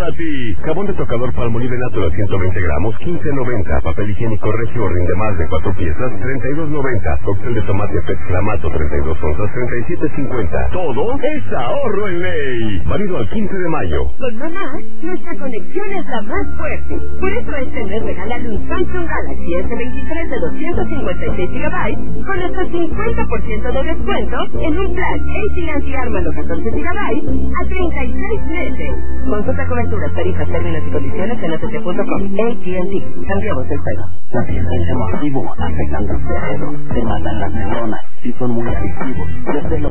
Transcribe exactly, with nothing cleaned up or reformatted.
para ti. Jabón de tocador Palmolive Natural ciento veinte gramos, quince noventa. Papel higiénico Regio rinde más de cuatro piezas, treinta y dos noventa. Cóctel de tomate Pet Clamato, treinta y dos onzas, treinta y siete cincuenta. Todo es ahorro en ley. Válido al quince de mayo. Con mamá, nuestra conexión es la más fuerte. Por eso este mes regálale un Samsung Galaxy S veintitrés de doscientos cincuenta y seis gigabytes con hasta cincuenta por ciento de descuento en un plan A T and T Armalo catorce gigabytes a treinta y seis meses. Consulta coberturas, tarifas, términos y condiciones en A T T punto com. A T and T. Cambiamos el juego. Los dientes de mordivo afectan los cerebros, te matan las neuronas y son muy adictivos. Desde lo